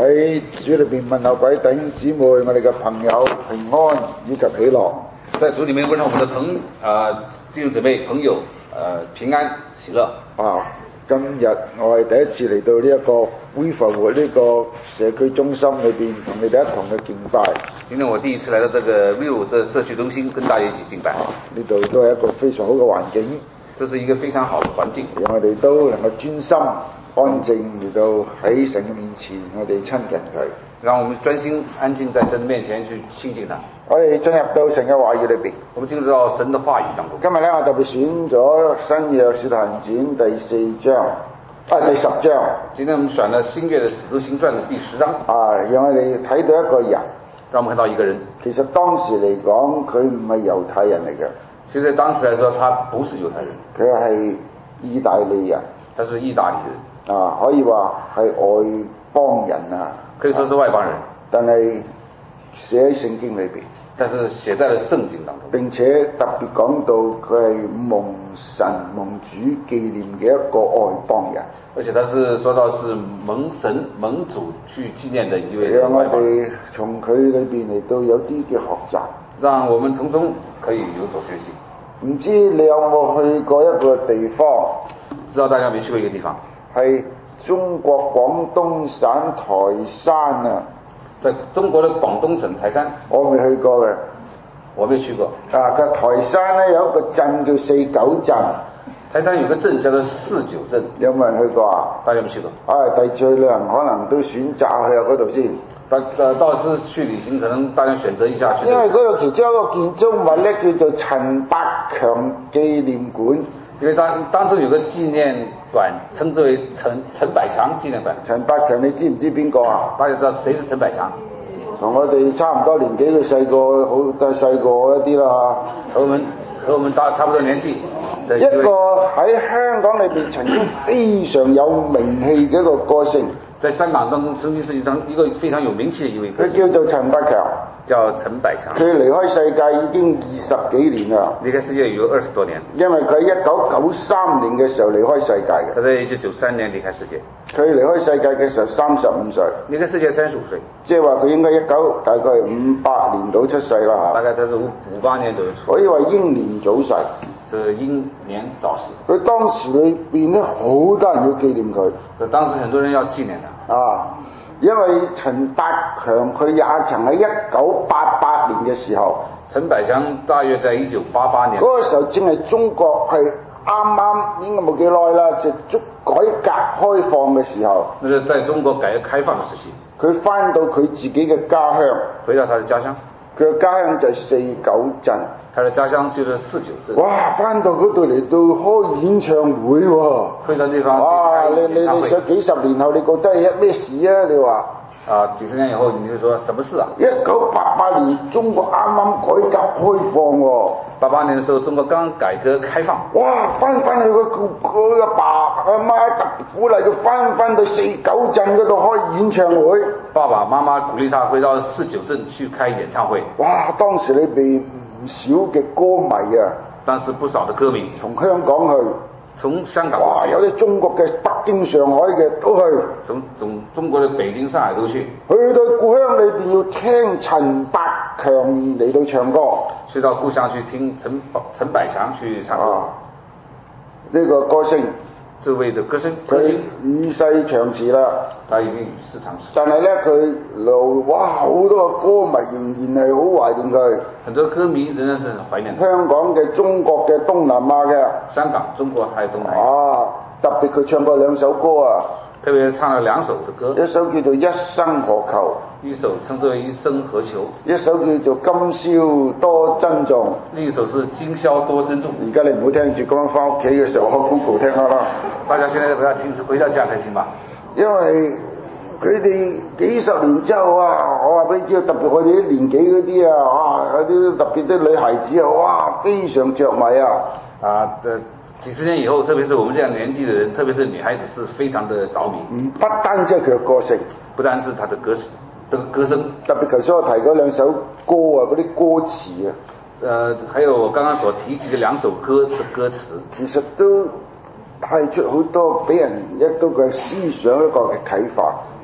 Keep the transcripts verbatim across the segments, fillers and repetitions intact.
喺主裏邊問候各位弟兄姊妹，我哋嘅朋友平安以及喜樂。 在主裡面問候我們的朋啊弟兄姊妹朋友，呃平安喜樂。 啊，今日我係第一次嚟到呢一個恢復活呢個社區中心裏邊，同你哋一同嘅敬拜。 今天我第一次來到這個 View 這社區中心，跟大家一起敬拜。 呢度都係一個非常好嘅環境， 這是一個非常好的環境， 讓我哋都能夠專心安靜嚟到喺神嘅面前，我哋親近佢。 讓我們專心安靜在神面前去親近他。 我哋進入到神嘅話語裏邊， 我們進入到神的話語當中。 今日咧，我特別選咗新約使徒行傳第四章，啊第十章。 今天我們選了新約的使徒行傳的第十章。 啊，讓我哋睇到一個人， 讓我們看到一個人。 其實當時嚟講，佢唔係猶太人嚟嘅。 其實當時來說，他不是猶太人， 佢係意大利人。 他是意大利人。 啊，可以話係外邦人啊。 可以說是外邦人。啊， 但係寫喺聖經裏邊。 但是寫在了聖經當中。 並且特別講到佢係蒙神蒙主紀念嘅一個外邦人。 而且他是說到是蒙神蒙主去紀念的一位外邦人。 讓我哋從佢裏邊嚟到有啲嘅學習。 讓我們從中可以有所學習。 唔知你有冇去過一個地方？ 不知道大家有沒有去過一個地方？係中國廣東省台山啊。 在中國的廣東省台山。 我未去過嘅。 我未去過。 啊，個台山咧有一個鎮叫四九鎮。 台山有個鎮叫做四九鎮。 有冇人去過啊？ 大家有冇去過？ 啊，第二次去旅行可能都選擇去嗰度先。 到呃，到時去旅行，可能大家選擇一下去。 因為嗰度其中一個建築物咧叫做陳百強紀念館。 因為當當中有個紀念館，稱之為陳陳百強紀念館。 陳百強你知唔知邊個啊？ 大家知道誰是陳百強？ 同我哋差唔多年紀，佢細個好都係細個一啲啦。 和我們和我們大差不多年紀。 一個喺香港裏邊曾經非常有名氣嘅一個歌星。 在香港當中曾經是一張一個非常有名氣的一位歌星。 佢叫做陳百強。 叫陳百強。 佢離開世界已經二十幾年啦。 離開世界有二十多年。因為佢喺一九九三年嘅時候離開世界嘅。 佢在一九九三年離開世界。 佢離開世界嘅時候三十五歲。 離開世界三十五歲。 即係話佢應該一九大概係五八年到出世啦嚇。 大概佢係五五八年左右出世。 可以話英年早逝。 是英年早逝。 佢當時裏邊咧好多人要紀念佢。 就當時很多人要紀念他。 啊。因為陳百強佢也曾喺一九八八年嘅時候， 陳百強大約在一九八八年嗰個時候正係中國係啱啱應該冇幾耐啦，就足改革開放嘅時候。 那是在中國改革開放嘅時期。佢翻到佢自己嘅家鄉， 回到他的家鄉。 佢嘅家鄉就係四九鎮。 他的家鄉就是四九鎮。 哇！翻到嗰度嚟到開演唱會喎。 去到地方。 哇！你你你想幾十年後你覺得係咩事啊？你話？ 啊！幾十年以後你就說什麼事啊？ 一九八八年中國啱啱改革開放喎。 八八年嘅時候，中國剛改革開放。 哇！翻翻去個佢阿爸阿媽特別鼓勵佢翻翻到四九鎮嗰度開演唱會。 爸爸媽媽鼓勵他回到四九鎮去開演唱會。 哇！當時裏邊唔少嘅歌迷啊， 當時不少嘅歌迷從香港去。 從香港。 哇！有啲中國嘅北京、上海嘅都去。 從從中國嘅北京、上海都去。 去到故鄉裏邊要聽陳百強嚟到唱歌。 去到故鄉去聽陳陳百強去唱歌。呢、啊這個歌星， 這位嘅歌星， 佢與世長辭啦。 他已經與世長辭。 但係咧，佢留哇好多個歌迷仍然係好懷念佢。 很多歌迷仍然是很懷念。 香港嘅、中國嘅、東南亞嘅。 香港、中國還有東南亞。 啊，特別佢唱過兩首歌啊。 特別唱了兩首嘅歌。 一首叫做《一生何求》。 一首稱之為《一生何求》。 一首叫做《今宵多珍重》。 另一首是《今宵多珍重》。 而家你唔好聽住，咁樣翻屋企嘅時候開 Google 聽下啦。 大家現在不要聽，回到家才聽吧。 因為佢哋幾十年之後啊，我話俾你知，特別我哋啲年紀嗰啲啊，哇，有啲特別啲女孩子啊，哇，非常着迷啊。 啊，呃，幾十年以後，特別是我們這樣年紀的人，特別是女孩子，是非常的着迷。 唔不單止係佢嘅歌聲， 不單是他的歌聲，這個歌聲。 特別頭先我提嗰兩首歌啊，嗰啲歌詞啊， 呃，還有我剛剛所提及嘅兩首歌嘅歌詞， 其實都帶出好多俾人一個嘅思想一個嘅啟發。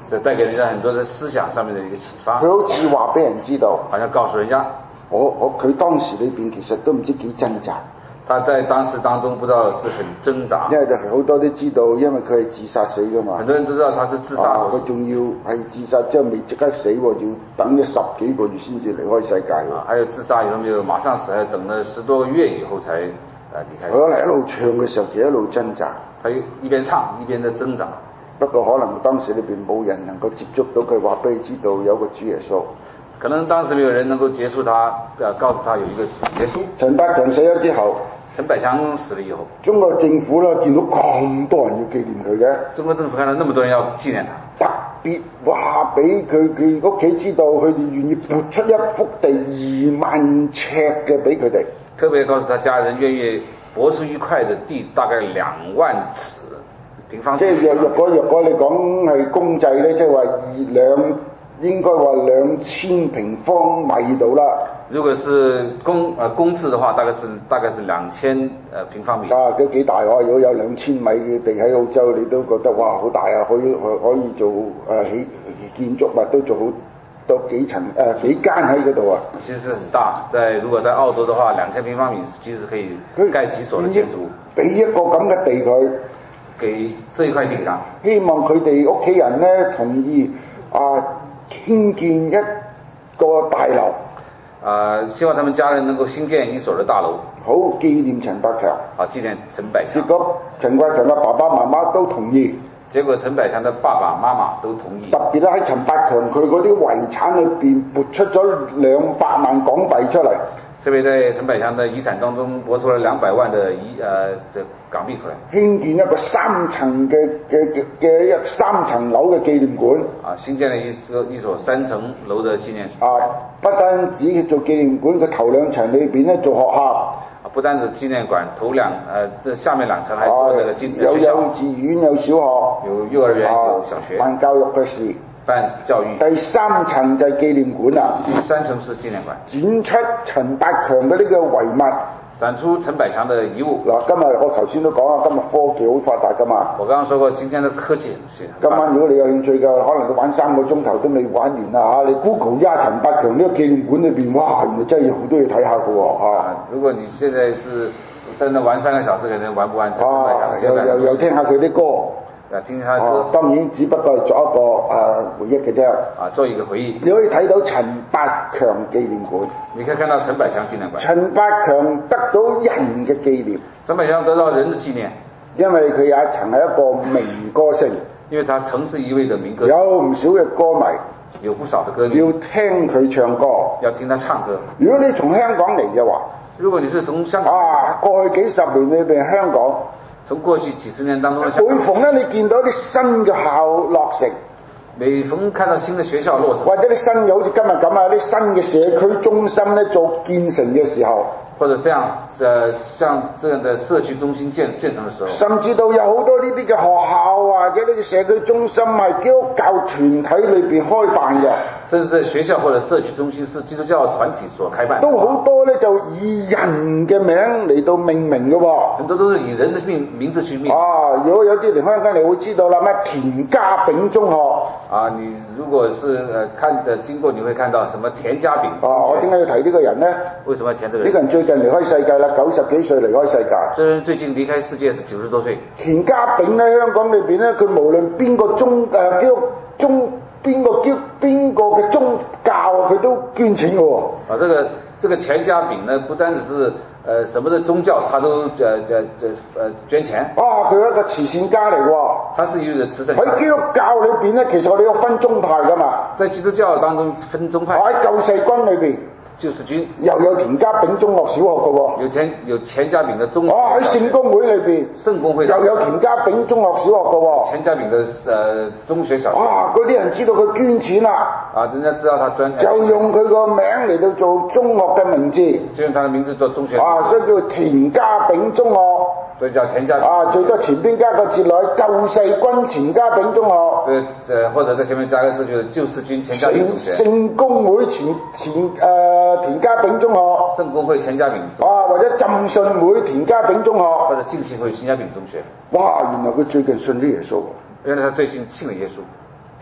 這帶給人家很多的思想上面的一個啟發。 佢好似話俾人知道， 好像告訴人家， 我我佢當時裏邊其實都唔知幾掙扎。 他在當時當中不知道是很掙扎， 因為好多都知道，因為佢係自殺死噶嘛。 很多人都知道他是自殺所死。 佢仲、啊、要係自殺之後未即刻死喎，要等咗十幾個月先至離開世界。 啊，還有自殺以後沒有馬上死，還等了十多個月以後才呃離開世界。 佢一路唱嘅時候，其實一路掙扎。 他一邊唱一邊的掙扎。 不過可能當時裏邊冇人能夠接觸到佢，話俾佢知道有個主耶穌。 可能當時沒有人能夠接觸他，呃，告訴他有一個主耶穌。 陳百強死咗之後。 陳百強死了以後， 中國政府咧見到咁多人要紀念佢嘅， 中國政府看到那麼多人要紀念他， 特別話俾佢佢屋企知道，佢哋願意撥出一幅地二萬尺嘅俾佢哋， 特別告訴他家人願意撥出一塊的地，大概兩萬尺平方。即係若若果若果你講係公制咧，即係話二兩應該話兩千平方米度啦。 如果是公呃公制的話，大概是大概是兩千呃平方米。 啊，都幾大喎！如果有兩千米嘅地喺澳洲，你都覺得哇好大啊！可以可以做誒起、呃、建築物都做好多幾層誒、呃、幾間喺嗰度啊！ 其實是很大，在如果在澳洲的話，兩千平方米其實可以蓋幾所的建築物。 俾一個咁嘅地佢， 給這一塊地上， 希望佢哋屋企人咧同意啊興建一個大樓。 呃，希望他們家人能夠興建一所的大樓， 好紀念陳百強。 好紀念陳百強。 結果陳百強嘅爸爸媽媽都同意。 結果陳百強的爸爸媽媽都同意。 特別咧喺陳百強佢嗰啲遺產裏邊撥出咗兩百萬港幣出嚟。 特別在陳百強的遺產當中撥出了兩百萬的一呃的港幣出來， 興建一個三層嘅嘅嘅一三層樓嘅紀念館。啊， 興建了一個一所三層樓的紀念館。 啊，不單止做紀念館，佢頭兩層裏邊咧做學校。 啊，不單止紀念館，頭兩呃這下面兩層還做那個紀念學校。 有幼稚園，有小學， 有幼兒園， 啊、 有小學。 辦教育嘅事。 辦教育。 第三層就係紀念館啦。 第三層是紀念館。 展出陳百強嘅呢個遺物。 展出陳百強的遺物。嗱， 今日我頭先都講啦，今日科技好發達噶嘛。 我剛剛說過，今天的科技是。 今晚如果你有興趣嘅，可能你玩三個鐘頭都未玩完啦嚇。你 Google 一下陳百強呢個紀念館裏邊，哇，原來真係有好多嘢睇下嘅喎嚇。 如果你現在是真的玩三個小時，可能玩不完。啊， 又又又聽下佢啲歌。 啊，聽下歌。 當然只不過係作一個誒、呃、回憶嘅啫。 啊，做一個回憶。 你可以睇到陳百強紀念館。 你可以看到陳百強紀念館。 陳百強得到人嘅紀念。 陳百強得到人的紀念， 因為佢有一層係一個名歌星。 因為他曾是一位的名歌星。 有唔少嘅歌迷。 有不少的歌迷。 要聽佢唱歌。 要聽他唱歌。 如果你從香港嚟嘅話， 如果你是從香港。 啊，過去幾十年裏邊香港。 從過去幾十年當中， 每逢咧你見到啲新嘅校落成， 每逢看到新嘅學校落成， 或者啲新嘅好似今日咁啊，啲新嘅社區中心咧做建成嘅時候， 或者這樣，呃，像這樣的社區中心建建成嘅時候， 甚至到有好多呢啲嘅學校或者呢個社區中心係基督教團體裏邊開辦嘅， 甚至在學校或者社區中心是基督教團體所開辦， 都好多咧就以人嘅名嚟到命名嘅喎， 很多都是以人的名名字去命名。 啊，如果有啲離開間你會知道啦，咩田家炳中學啊，你如果是呃看的經過，你會看到什麼田家炳。 啊，我點解要提呢個人呢？ 為什麼要提這個人？ 呢個人最近離開世界啦，九十幾歲離開世界。 這人最近離開世界是九十多歲。 田家炳咧，香港裏邊咧，佢無論邊個宗誒基督宗邊個叫邊個嘅宗教，佢都捐錢嘅喎。 啊，這個這個田家炳呢，不單只是呃什麼的宗教，他都呃呃呃捐錢。啊， 佢係一個慈善家嚟喎。 他是一個慈善家。 喺基督教裏邊咧，其實我哋有分宗派噶嘛。 在基督教當中分宗派。 喺救世軍裏邊。 救世軍又有田家炳中學小學嘅喎， 有田有田家炳嘅中學。 哦，喺聖公會裏邊， 聖公會又有田家炳中學小學嘅喎， 田家炳嘅誒中學小學。哇！ 嗰啲人知道佢捐錢啦， 啊，人家知道他捐， 就用佢個名嚟到做中學嘅名字， 就用他的名字做中學。 啊，所以叫田家炳中學。 所以叫田家炳。 啊，最多前邊加個字來救世軍田家炳中學。 對，誒或者在前面加個字就是救世軍田家炳中學。 聖公會前前誒、呃、田家炳中學。 聖公會田家炳。 啊，或者浸信會田家炳中學。 或者浸信會田家炳中學。 哇，原來佢最近信咗耶穌。 原來他最近信了耶穌。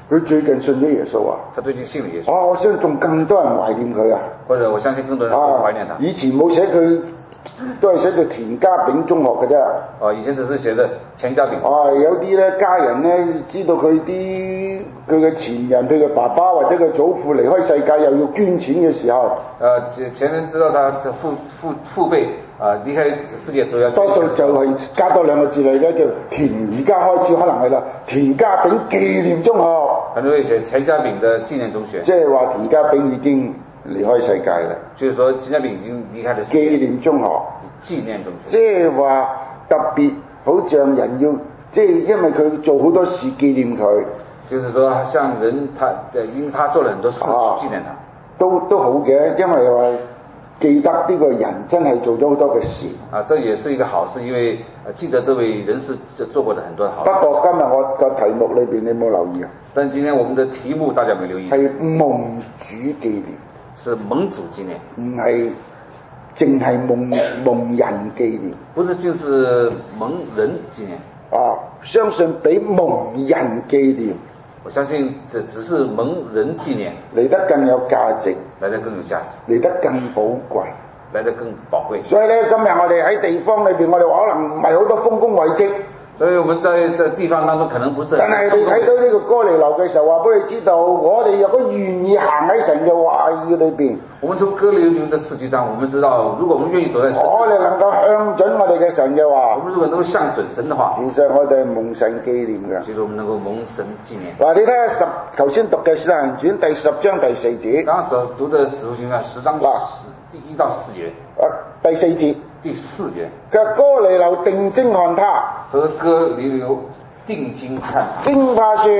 佢最近信咗耶穌啊！ 他最近信了耶穌。 啊，我相信仲更多人懷念佢啊！ 或者我相信更多人會懷念他。 啊、以前冇寫佢，都係寫到田家炳中學嘅啫。 哦，以前只是寫的田家炳。 啊，有啲咧家人咧知道佢啲佢嘅前人，佢嘅爸爸或者佢祖父離開世界，又要捐錢嘅時候， 誒前人知道他嘅父父父輩啊離開世界時候要捐錢， 多數就係加多兩個字嚟咧，叫田，而家開始可能係啦，田家炳紀念中學。 可能會寫田家炳嘅紀念中學。 即係話田家炳已經離開世界啦。 就是說田家炳已經離開咗世界。 紀念中學。紀念中學。 即係話特別好像人要，即係因為佢做好多事紀念佢。 就是說，像人他，因他做了很多事紀念他，啊、 都都好嘅，因為話記得呢個人真係做咗好多嘅事。啊， 這也是一個好事，因為記得這位人是做過的很多好事。 不過今日我個題目裏邊你冇留意啊？ 但今天我們的題目大家沒留意。 係蒙主紀念， 是蒙主紀念， 唔係淨係蒙蒙人紀念。 不是，就是蒙人紀念。 啊，相信比蒙人紀念。 我相信這只是蒙人紀念嚟得更有價值， 來得更有價值， 嚟得更寶貴， 來得更寶貴。 所以咧，今日我哋喺地方裏邊，我哋可能唔係好多豐功偉績。 所以我們在在地方當中可能不是。 但係你睇到呢個哥尼流嘅時候，話俾你知道，我哋若果願意行喺神嘅話語裏邊， 我們從哥尼流的事蹟上，我們知道，如果我們願意走在神， 我哋能夠向準我哋嘅神嘅話， 我們如果能夠向準神的話， 其實我哋係蒙神紀念嘅。 其實我們能夠蒙神紀念。 嗱，你睇下十頭先讀嘅《使徒行傳》第十章第四節。 剛剛所讀的《使徒行傳》十章十第一到四節。 啊，第四節。 第四節。 嘅哥尼流定睛看他。 和哥尼流定睛看他。 驚怕說。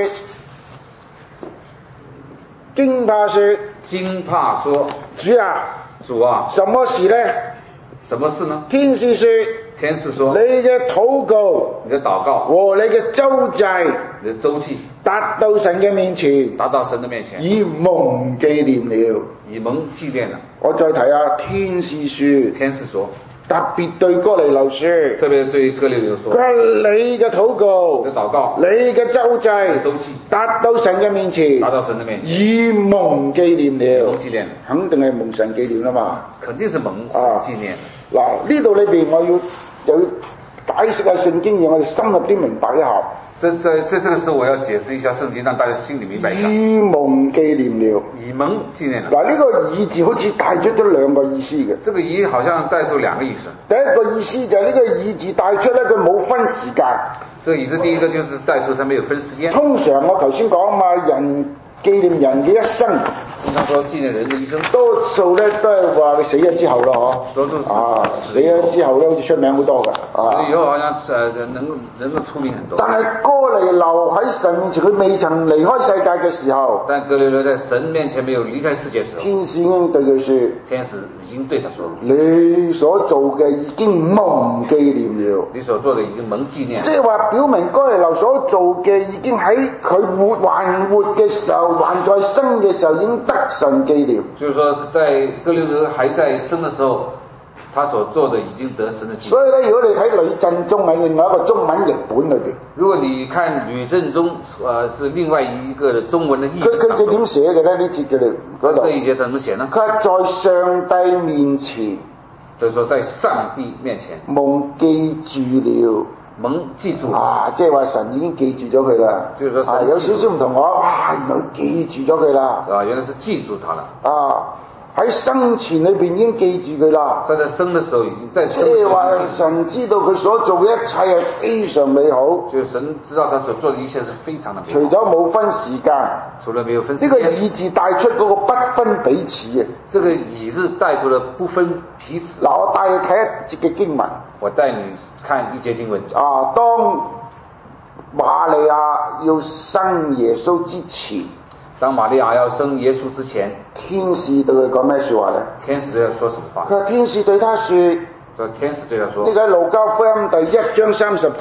驚怕說。 驚怕說。 主啊。 主啊。 什麼事呢？ 什麼事呢？ 天使說。 天使說。 你嘅禱告。 你的禱告。 和你嘅周祭。 你的周祭。 達到神嘅面前。 達到神的面前。 以蒙紀念了。 以蒙紀念了。 我再睇下，天使說。 天使說。 特別對哥尼流說， 特別對哥尼流說， 佢係你嘅禱告， 你嘅禱告， 你嘅周祭， 周祭， 達到神嘅面前， 達到神嘅面前， 以蒙紀念了， 蒙紀念， 肯定係蒙神紀念啦嘛， 肯定是蒙神紀念。 嗱、啊，呢度裏邊我要有解釋下聖經，讓我哋深入啲明白一下。 在在在這個時候，我要解釋一下聖經，讓大家心裡明白一下。 以蒙紀念了， 以蒙紀念了。 嗱，呢個以字好似帶出咗兩個意思嘅。 這個以好像帶出兩個意思。 第一個意思就係呢個以字帶出咧，佢冇分時間。 這個意思第一個就是帶出，它沒有分時間。 通常我頭先講嘛，人紀念人嘅一生。 通常說紀念人嘅一生， 多數咧都係話佢死咗之後咯，嗬。多數啊，死咗之後咧，好似出名好多嘅。啊， 以後好像誒能能夠出名很多。 但係哥尼流喺神面前，佢未曾離開世界嘅時候。 但哥尼流在神面前沒有離開世界嘅時候。 天使已經對佢說。 天使已經對他說。 你所做嘅已經蒙紀念了。 你所做嘅已經蒙紀念。 即係話表明哥尼流所做嘅已經喺佢活還活嘅時候，還在生嘅時候已經得神紀念。 就是說，在哥尼流還在生嘅時候，他所做的已經得神的紀念。 所以咧，如果你睇呂振中喺另外一個中文譯本裏邊，如果你看呂振中， 呃，是另外一個的中文的譯。 佢佢佢點寫嘅咧？呢節嘅嗰度。 這一節怎麼寫呢？ 佢係在上帝面前， 就是說在上帝面前蒙記住了。 蒙記住了啊，即係話神已經記住咗佢啦。 就是說神、啊、 有少少唔同我，哇！原來記住咗佢啦。 啊，原來是記住他了。 啊，喺生前裏邊已經記住佢啦。 在他生的時候已經在生的時候。即係話神知道佢所做嘅一切係非常美好。 就是神知道他所做的一切是非常的美好。 除咗冇分時間， 除了沒有分時間。 呢個以字帶出嗰個不分彼此嘅。 這個以字帶出了不分彼此。 嗱，我帶你睇一節嘅經文。 我帶你看一節經文。 啊，當瑪利亞要生耶穌之前， 當瑪利亞要生耶穌之前， 天使對佢講咩說話呢？ 天使要說什麼話？ 佢話天使對他說， 天使對他說， 呢個係路加福音第一章三十節，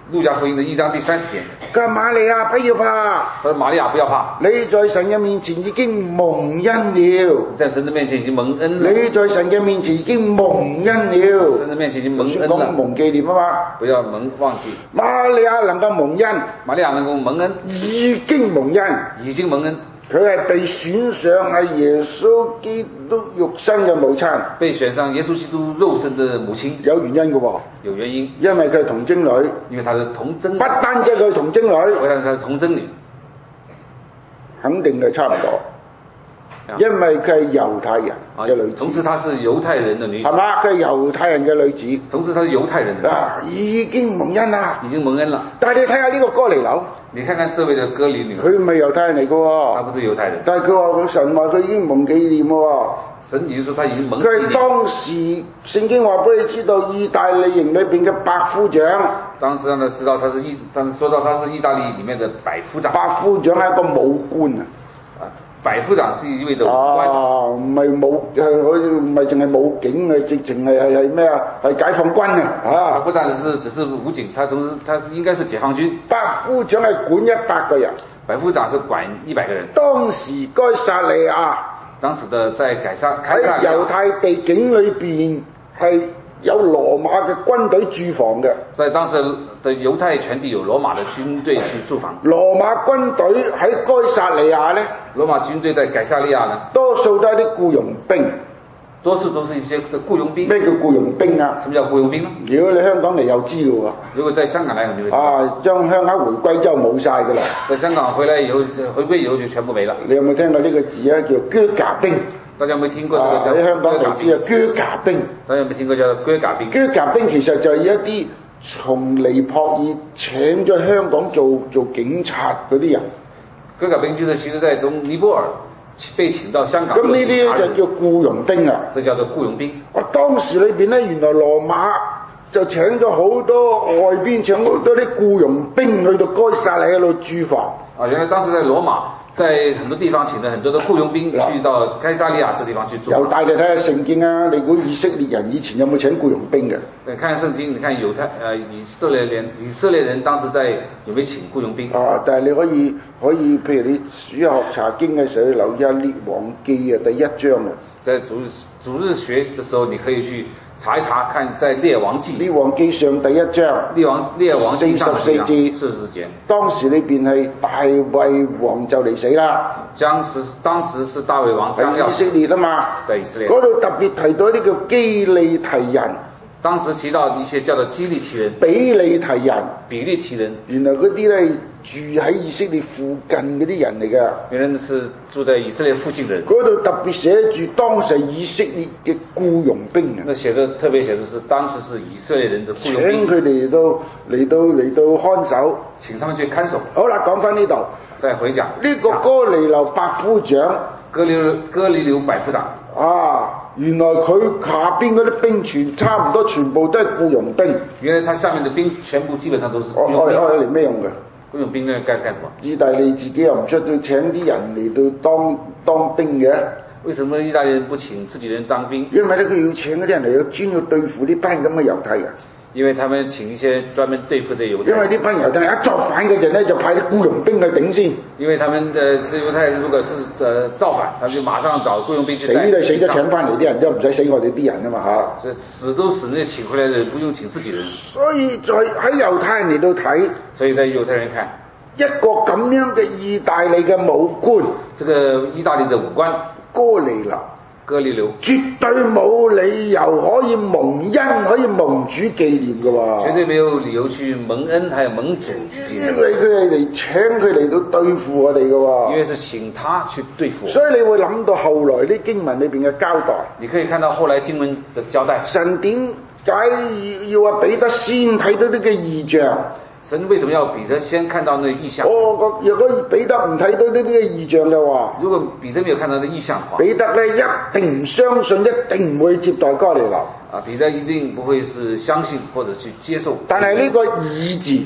路加福音的一章第三十节， 佢話瑪利亞不要怕， 他說瑪利亞不要怕， 你在神嘅面前已經蒙恩了， 在神的面前已經蒙恩了， 你在神嘅面前已經蒙恩了， 神的面前已經蒙恩講了， 蒙紀念啊嘛， 不要蒙忘記， 瑪利亞能夠蒙恩， 瑪利亞能夠蒙恩， 已經蒙恩。 已經蒙恩， 佢係被選上係耶穌基督肉身嘅母親， 被選上耶穌基督肉身的母親， 有原因嘅喎， 有原因， 因為佢係童貞女， 因為她是童貞， 不單止佢係童貞女， 不但是她是童貞女， 肯定係差唔多，因為佢係猶太人嘅女子， 同時她是猶太人的女子， 係嘛？佢係猶太人嘅女子， 同時她是猶太人的， 啊，已經蒙恩啦， 已經蒙恩了。 但係你睇下呢個哥尼流， 你看看這位的哥尼流， 佢唔係猶太人嚟嘅喎， 他不是猶太人， 但係佢話佢神話佢已經蒙紀念喎。 神已經說他已經蒙佢係紀念。 當時聖經話俾你知道，意大利營裏邊嘅百夫長。 當時讓他知道他是意，當時說到他是意大利裡面的百夫長。 百夫長係一個武官啊！ 啊，百夫長是一位的武官。 啊，唔係武，係好似唔係淨係武警啊，直情係係係咩啊？係解放軍啊！ 他啊！ 不但是只是武警，他同時他應該是解放軍。 百夫長係管一百個人。 百夫長是管一百個人。 當時該撒利亞。 當時的在凱撒凱撒喺猶太地境裏邊係有羅馬嘅軍隊駐防嘅。 在當時的猶太全地有羅馬的軍隊去駐防。 羅馬軍隊喺該撒利亞呢， 羅馬軍隊在凱撒利亞呢， 多數都係啲僱傭兵。 多數都是一些的僱傭兵。 咩叫僱傭兵啊？ 什麼叫僱傭兵呢？ 如果你香港嚟又知嘅喎。 如果在香港嚟，你會知道。 啊，將鄉下回歸之後冇晒㗎啦。 在香港回來以後，回歸以後就全部沒了。 你有冇聽過呢個字啊？叫啹喀兵。 大家有冇聽過呢個叫？ 喺香港嚟知啊，啹喀兵。 大家有冇聽過叫啹喀兵？ 啹喀兵其實就係一啲從尼泊爾請咗香港做做警察嗰啲人。 啹喀兵就是其實在從尼泊爾被請到香港。咁呢啲就叫僱傭兵啊。 這叫做僱傭兵。 我當時裏邊咧，原來羅馬就請咗好多外邊請好多啲僱傭兵去到該撒利亞度駐防。 啊，原來當時在羅馬，在很多地方請了很多的僱傭兵去到該撒利亞這地方去駐防。 由大你睇下聖經啊，你估以色列人以前有冇請僱傭兵嘅？ 你看聖經，你看猶太呃以色列人，以色列人當時在有沒有請僱傭兵？啊， 但係你可以可以，譬如你暑學查經嘅時候，留意下列王記啊第一章啊。 在主日主日學的時候，你可以去查一查，看在列王記。 列王記上第一章。 列王列王記上四十四節。 四十四節。當時裏邊係大衛王就嚟死啦。 當時當時是大衛王將要死。 喺以色列啊嘛。 在以色列。 嗰度特別提到呢個基利提人。 當時提到一些叫做基利提人、 比利提人、 比利提人， 原來嗰啲咧住喺以色列附近嗰啲人嚟㗎。 原來是住在以色列附近嘅人。嗰度特別寫住當時以色列嘅僱傭兵啊。 那寫着特別寫着是當時是以色列人的僱傭兵。 請佢哋到嚟到嚟到看守， 請他們去看守。 好啦，講翻呢度， 再回講呢個哥尼流百夫長， 哥尼流哥尼流百夫長啊。原來佢下邊嗰啲兵全差唔多全部都係僱傭兵。 原來他下面的兵全部基本上都是僱傭兵。 愛愛嚟咩用嘅？ 僱傭兵呢幹幹什麼？ 意大利自己又唔出去請啲人嚟到當當兵嘅。 為什麼意大利人不請自己人當兵？ 因為咧佢要請嗰啲人嚟到專要對付呢班咁嘅猶太人。因為他們請一些專門對付這猶太人。 因為呢班猶太人一作反嘅人咧，就派啲僱傭兵去頂先。 因為他們的這猶太人如果是呃造反，他們就馬上找僱傭兵去。 死都死咗請翻嚟啲人，都唔使死我哋啲人啊嘛嚇。 死都死，那請回來的人不用請自己人。 所以在喺猶太人嚟到睇， 所以在猶太人看一個咁樣嘅意大利嘅武官， 這個意大利的武官哥尼流。 哥尼流絕對冇理由可以蒙恩，可以蒙主紀念嘅喎。 絕對沒有理由去蒙恩，還有蒙主紀念。 因為佢係嚟請佢嚟到對付我哋嘅喎。 因為是請他去對付。 所以你會諗到後來啲經文裏邊嘅交代。 你可以看到後來經文的交代。 神點解要話彼得先睇到呢個異象？ 神為什麼要彼得先看到那個異象？ 哦，如果彼得唔睇到呢啲嘅異象嘅話， 如果彼得沒有看到那異象嘅話， 彼得咧一定唔相信，一定唔會接待哥尼流。 啊，彼得一定不會是相信或者去接受。 但係呢個異字，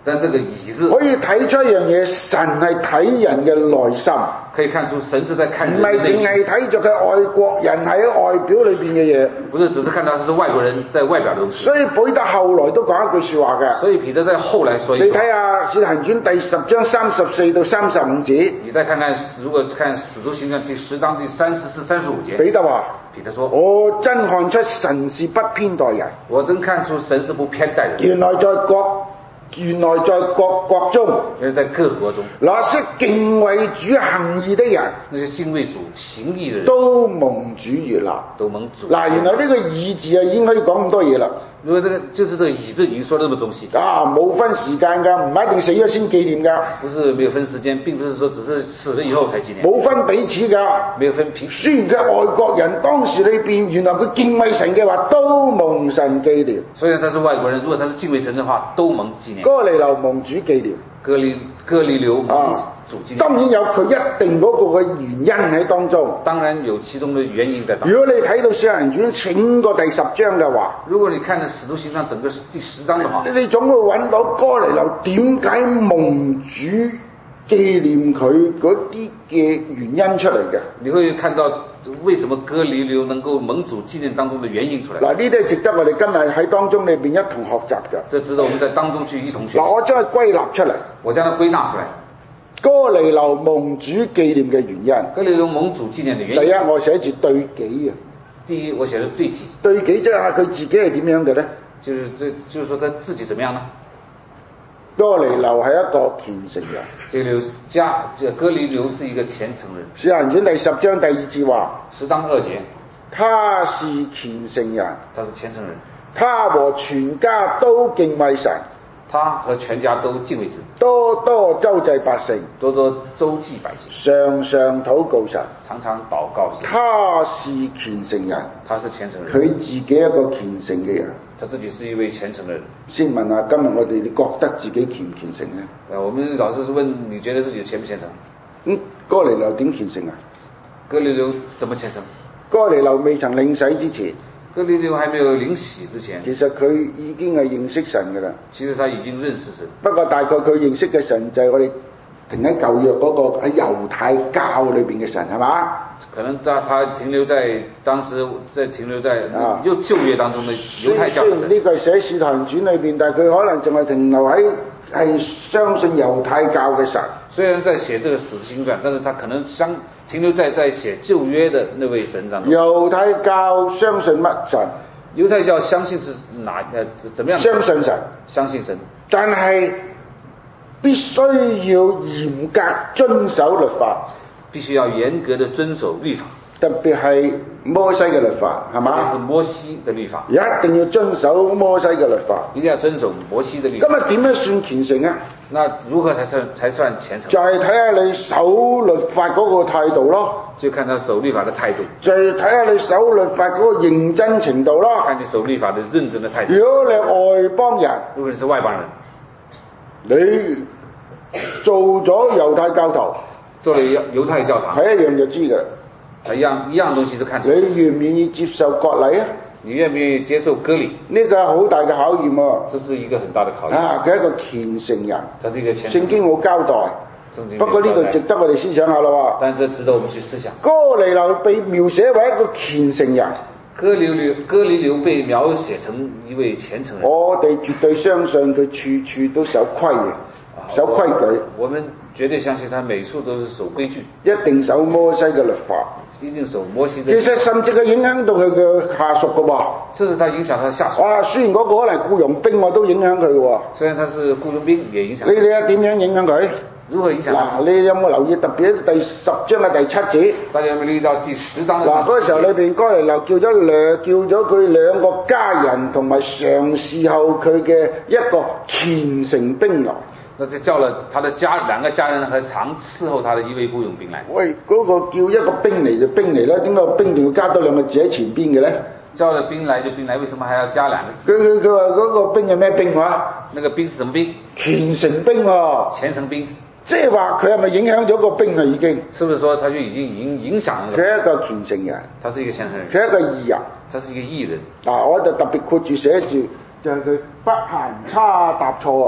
但這個義字可以睇出一樣嘢，神係睇人嘅內心， 可以看出神是在看人唔係淨係睇著佢外國人喺外表裏邊嘅嘢。 不是只是看到是外國人在外表的東西。 所以彼得後來都講一句說話嘅。 所以彼得在後來說一句， 你睇下《使徒行傳》第十章三十四到三十五節。 你再看看，如果看《使徒行傳》第十章第三十四、三十五節， 彼得話： 彼得說， 我真看出神是不偏待人。 我真看出神是不偏待人。 原來在國。原來在各國中， 原來在各國中， 那些敬畏主行義的人， 那些敬畏主行義的人， 都蒙主悅納， 都蒙主。 嗱，原來呢個義字啊，已經可以講咁多嘢啦。 因為這個就是這個義字已經說了那麼多東西啊，冇分時間㗎，唔一定死咗先紀念㗎。 不是沒有分時間，並不是說只是死了以後才紀念。 冇分彼此㗎， 沒有分彼此。 雖然佢係外國人，當時裏邊原來佢敬畏神嘅話，都蒙神紀念。 雖然他是外國人，如果他是敬畏神的話，都蒙紀念。 哥尼流蒙主紀念。 哥尼哥尼流蒙主紀念。 當然有佢一定嗰個嘅原因喺當中。 當然有其中的原因在當中。 如果你睇到《使徒行傳》整個第十章嘅話， 如果你看到《使徒行傳》整個第十章嘅話， 你總會揾到哥尼流點解蒙主紀念佢嗰啲嘅原因出嚟嘅。 你會看到為什麼哥尼流能夠蒙主紀念當中的原因出來。 嗱，呢啲係值得我哋今日喺當中裏邊一同學習嘅。 這值得我們在當中去一同學習。 嗱，我將佢歸納出嚟。 我將它歸納出來。 哥尼流蒙主紀念嘅原因。 哥尼流蒙主紀念嘅原因。 第一，我寫住對己啊。 第一，我寫咗對己。 對己即係佢自己係點樣嘅咧？ 就是就是說他自己怎麼樣呢？ 哥尼流係一個虔誠人。 這個加這哥尼流是一個虔誠人。 使徒行傳第十章第二節話： 十章二節， 他是虔誠人， 他是虔誠人， 他和全家都敬畏神， 他和全家都敬畏神， 多多周濟百姓， 多多周濟百姓， 常常禱告神， 常常禱告神。 他是虔誠人， 他是虔誠人， 佢自己一個虔誠嘅人。 他自己是一位虔誠的人。 先問下，今日我哋你覺得自己虔唔虔誠呢？ 啊，我們老師是問你覺得自己虔不虔誠？ 嗯，哥尼流點虔誠啊？ 哥尼流怎麼虔誠？ 哥尼流未曾領洗之前， 哥尼流還沒有領洗之前， 其實佢已經係認識神㗎啦。 其實他已經認識神。不過大概佢認識嘅神就係我哋停喺舊約嗰個喺猶太教裏邊嘅神，係嘛？ 可能他他停留在當時在停留在又舊約當中的猶太教。 雖然呢個係寫《使徒行傳》裏邊，但係佢可能仲係停留喺係相信猶太教嘅神。 雖然在寫這個《使徒行傳》，但是他可能相停留在在寫舊約的那位神當中。 猶太教相信乜神？ 猶太教相信是哪呃怎麼樣？ 相信神， 相信神， 但係必須要嚴格遵守律法。 必須要嚴格的遵守律法， 特別係摩西嘅律法，係嘛？ 特別是摩西的律法， 一定要遵守摩西嘅律法， 一定要遵守摩西的律法。 今日點樣算虔誠啊？ 那如何才算才算虔誠？ 就係睇下你守律法嗰個態度咯。 就看他守律法的態度。 就係睇下你守律法嗰個認真程度咯。 看你守律法的認真的態度。 如果你係外邦人， 如果你是外邦人， 你做咗猶太教徒。 做了猶太教堂， 睇一樣就知㗎啦。 一樣一樣東西都看出來。 你願唔願意接受割禮啊？ 你願唔願意接受割禮？ 呢個係好大嘅考驗喎。 這是一個很大的考驗。 啊，佢係一個虔誠人。 他是一個虔誠人。 聖經冇交代。不過呢度值得我哋思想下咯。 但這值得我們去思想。 哥尼流被描寫為一個虔誠人。 哥尼流哥尼流被描寫成一位虔誠人。 我哋絕對相信佢處處都守規嘅。守規矩， 我們絕對相信他每處都是守規矩， 一定守摩西嘅律法， 一定守摩西的。 其實甚至係影響到佢嘅下屬嘅喎， 甚至他影響他下屬。 哇！雖然嗰個可能僱傭兵，我都影響佢嘅喎。 雖然他是僱傭兵，也影響。 你哋啊點樣影響佢？ 如何影響？ 嗱，你有冇留意特別第十章嘅第七節？ 大家有冇留意到第十章？ 嗱，嗰個時候裏邊哥尼流叫咗兩叫咗佢兩個家人同埋常侍候佢嘅一個虔誠兵來。 那就叫了他的家兩個家人和常伺候他的一位僱傭兵來。 喂，嗰、那個叫一個兵嚟就兵嚟啦，點解個兵仲要加多兩個字喺前邊嘅咧？ 叫了兵來就兵來，為什麼還要加兩個字？ 佢佢佢話嗰個兵係咩兵話？ 那個兵是什麼兵？ 虔誠兵喎、哦。 虔誠兵。 即係話佢係咪影響咗個兵啊？已經。是不是說他就已經影影響了？ 佢係一個虔誠人。 他是一個虔誠人。 佢係一個義人。 他是一個義人。 嗱、啊，我就特別括住寫住，就係、是、佢不行差踏錯啊！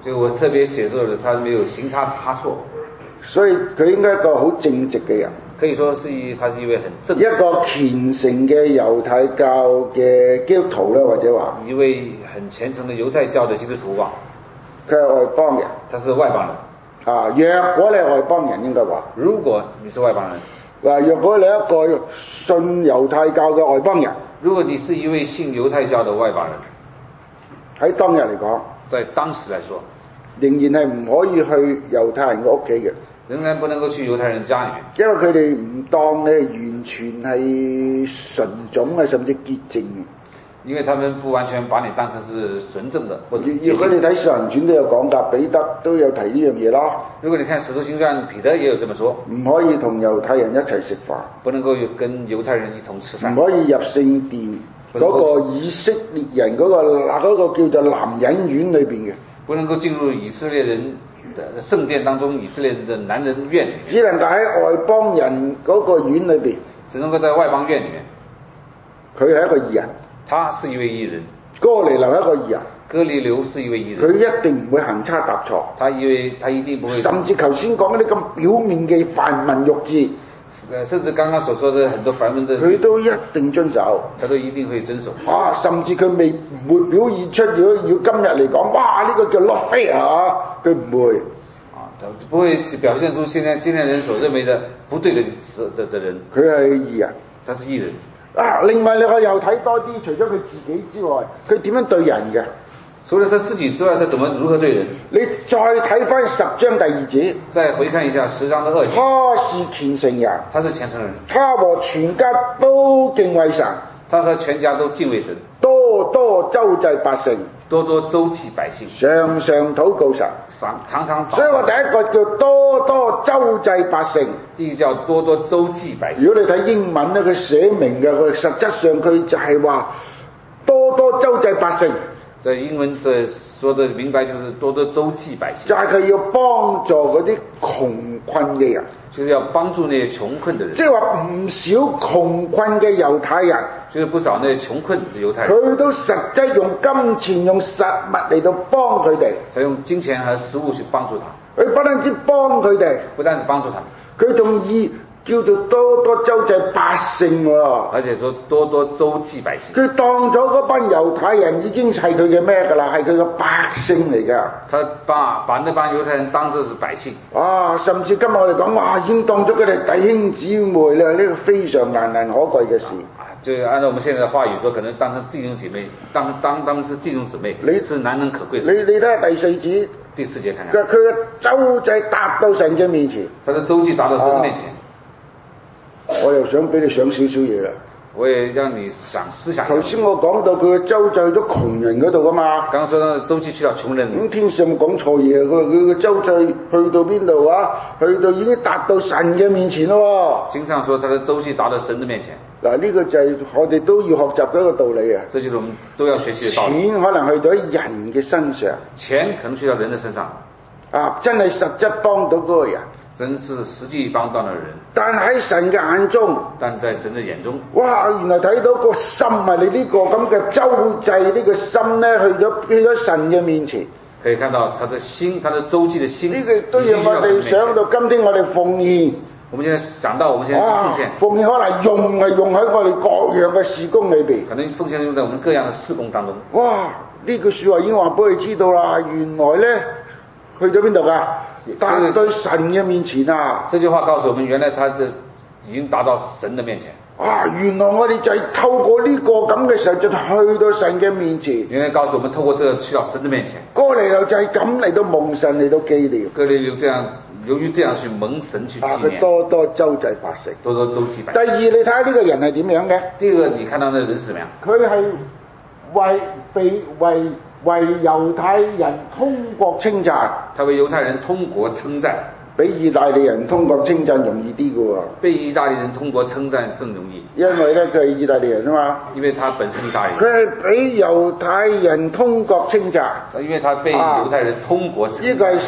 所以我特別寫作的，他沒有行差踏錯， 所以佢應該一個好正直嘅人。 可以說是一，他是一位很正一個虔誠嘅猶太教嘅基督徒咧，或者話一位很虔誠的猶太教的基督徒吧。 佢係外邦人， 他是外邦人。 啊，若果你係外邦人，應該話， 如果你是外邦人， 嗱，若果你一個信猶太教嘅外邦人， 如果你是一位信猶太教的外邦人， 喺當日嚟講， 在當時來說， 仍然係唔可以去猶太人嘅屋企嘅。 仍然不能夠去猶太人家裏面， 因為佢哋唔當你係完全係純種啊，甚至潔淨嘅。 因為他們不完全把你當成是純正的，或者如果你睇《使徒行傳》都有講㗎，彼得都有提呢樣嘢啦。 如果你看《使徒行傳》，彼得也有這麼說， 唔可以同猶太人一齊食飯， 不能夠跟猶太人一同吃飯， 唔可以入聖殿嗰個以色列人嗰、嗰個嗱嗰、嗰個叫做男人院裏邊嘅， 不能夠進入以色列人聖殿當中，以色列人的男人院裏面， 只能夠喺外邦人嗰個院裏邊， 只能夠在外邦院裏面。 佢係一個義人， 他是一位義人。 哥尼流一個義人， 哥尼流是一位義人， 佢一定唔會行差踏錯。 他以為他一定不會， 甚至頭先講嗰啲咁表面嘅繁文縟字， 甚至剛剛所說的很多繁文的， 佢都一定遵守， 他都一定會遵守。 啊，甚至佢未唔會表現出，如果要今日嚟講，哇！呢、這個叫 not fair 啊，佢唔會。 啊，他不會表現出現在今天人所認為的不對的的的人。 佢係義人， 他是義人。 啊，另外你可以又睇多啲，除咗佢自己之外，佢點樣對人嘅？ 除了他自己之外，他怎麼如何對人？ 你再睇翻十章第二節， 再回看一下十章的二節。 他是虔誠人， 他是虔誠人， 他和全家都敬畏神， 他和全家都敬畏神， 多多周濟百姓， 多多周濟百姓， 常常禱告神， 常常常。 所以我第一個叫多多周濟百姓， 第一叫多多周濟百姓。 如果你睇英文咧，佢寫明嘅，佢實質上佢就係話多多周濟百姓。 在英文是說的明白，就是多多周濟百姓， 就係佢要幫助嗰啲窮困嘅人， 就是要幫助那些窮困的人。 即係話唔少窮困嘅猶太人， 就是不少那些窮困的猶太人， 佢都實際用金錢、用實物嚟到幫佢哋。 他用金錢和食物去幫助他， 佢不單止幫佢哋， 不單是幫助他， 佢仲以叫做多多周濟百姓喎， 而且說多多周濟百姓。 佢當咗嗰班猶太人已經係佢嘅咩㗎啦，係佢嘅百姓嚟㗎。 他把把那班猶太人當作是百姓。 啊，甚至今日我哋講哇，已經當咗佢哋弟兄姊妹啦，呢、這個非常難能可貴嘅事。 啊，就按照我們現在的話語說，可能當成弟兄姊妹，當當當是弟兄姊妹， 你是難能可貴的。 你你睇下第四節， 第四節看看， 佢嘅周濟達到神嘅面前， 他的周濟達到神的面前。啊， 我又想俾你想少少嘢啦。 我也讓你想思想。 頭先我講到佢嘅周濟去咗窮人嗰度㗎嘛。 剛剛說到周濟去到窮人。 咁天使有冇講錯嘢？佢佢嘅周濟去到邊度啊？去到已經達到神嘅面前咯。 經上說他的周濟達到神的面前。 嗱，呢個就係我哋都要學習嘅一個道理啊。 這就是我們都要學習嘅道理。 錢可能去到喺人嘅身上， 錢可能去到人的身上， 啊，真係實質幫到嗰個人。 真是實際幫到了人， 但喺神嘅眼中， 但在神的眼中， 哇！原來睇到個心啊！你呢個咁嘅周濟呢個心咧，去咗去咗神嘅面前， 可以看到他的心，他的周濟的心。 呢個都讓我哋想到今天我哋奉獻。 我們現在想到，我們現在奉獻， 奉獻可能用係用喺我哋各樣嘅事工裏邊， 可能奉獻用在我們各樣嘅事工當中。 哇！呢句說話已經話俾佢知道啦，原來咧去咗邊度㗎？達到神嘅面前啊！ 這句話告訴我們，原來他的已經達到神的面前。 啊！原來我哋就係透過呢個咁嘅時候，就去到神嘅面前。 原來告訴我們，透過這個去到神的面前。 哥尼流就係咁嚟到蒙神嚟到紀念。 哥尼流這樣，由於這樣去蒙神去紀念。 啊！佢多多周濟百姓， 多多周濟百姓。 第二，你睇下呢個人係點樣嘅？ 第二個，你看到那個人是怎麼樣？ 佢係為被為。為猶太人通國稱讚， 他為猶太人通國稱讚， 比意大利人通國稱讚容易啲嘅喎。 被意大利人通國稱讚更容易， 因為咧佢係意大利人啊嘛。 因為他本身意大利人。 佢係俾猶太人通國稱讚， 因為他被猶太人通國稱讚。 呢個係